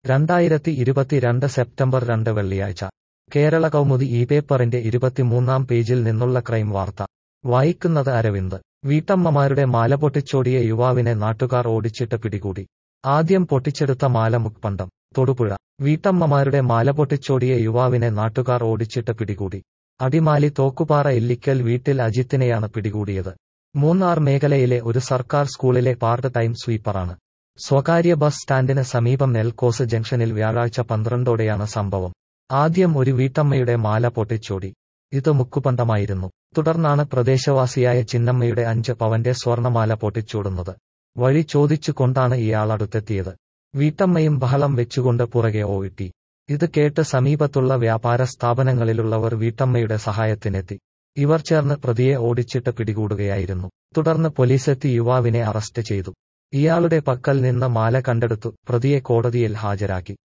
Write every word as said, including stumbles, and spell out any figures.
രണ്ടായിരത്തി ഇരുപത്തിരണ്ട് സെപ്റ്റംബർ രണ്ട് വെള്ളിയാഴ്ച കേരള കൗമുദി ഈ പേപ്പറിന്റെ ഇരുപത്തിമൂന്നാം പേജിൽ നിന്നുള്ള ക്രൈം വാർത്ത വായിക്കുന്നത് അരവിന്ദ്. വീട്ടമ്മമാരുടെ മാല പൊട്ടിച്ചോടിയ യുവാവിനെ നാട്ടുകാർ ഓടിച്ചിട്ട് പിടികൂടി. ആദ്യം പൊട്ടിച്ചെടുത്ത മാല മുക്പണ്ടം. തൊടുപുഴ വീട്ടമ്മമാരുടെ മാല പൊട്ടിച്ചോടിയ യുവാവിനെ നാട്ടുകാർ ഓടിച്ചിട്ട് പിടികൂടി. അടിമാലി തോക്കുപാറ ഇല്ലിക്കൽ വീട്ടിൽ അജിത്തിനെയാണ് പിടികൂടിയത്. മൂന്നാർ മേഖലയിലെ ഒരു സർക്കാർ സ്കൂളിലെ പാർട്ട് ടൈം സ്വീപ്പറാണ്. സ്വകാര്യ ബസ് സ്റ്റാൻഡിന് സമീപം നെൽക്കോസ് ജംഗ്ഷനിൽ വ്യാഴാഴ്ച പന്ത്രണ്ടോടെയാണ് സംഭവം. ആദ്യം ഒരു വീട്ടമ്മയുടെ മാല പൊട്ടിച്ചോടി. ഇത് മുക്കുപണ്ടമായിരുന്നു. തുടർന്നാണ് പ്രദേശവാസിയായ ചിന്നമ്മയുടെ അഞ്ച് പവന്റെ സ്വർണമാല പൊട്ടിച്ചോടുന്നത്. വഴി ചോദിച്ചു കൊണ്ടാണ് ഇയാൾ അടുത്തെത്തിയത്. വീട്ടമ്മയും ബഹളം വെച്ചുകൊണ്ട് പുറകെ ഓടി. ഇത് കേട്ട് സമീപത്തുള്ള വ്യാപാര സ്ഥാപനങ്ങളിലുള്ളവർ വീട്ടമ്മയുടെ സഹായത്തിനെത്തി. ഇവർ ചേർന്ന് പ്രതിയെ ഓടിച്ചിട്ട് പിടികൂടുകയായിരുന്നു. തുടർന്ന് പോലീസെത്തി യുവാവിനെ അറസ്റ്റ് ചെയ്തു. ഇയാളുടെ പക്കൽ നിന്ന് മാല കണ്ടെടുത്തു പ്രതിയെ കോടതിയിൽ ഹാജരാക്കി.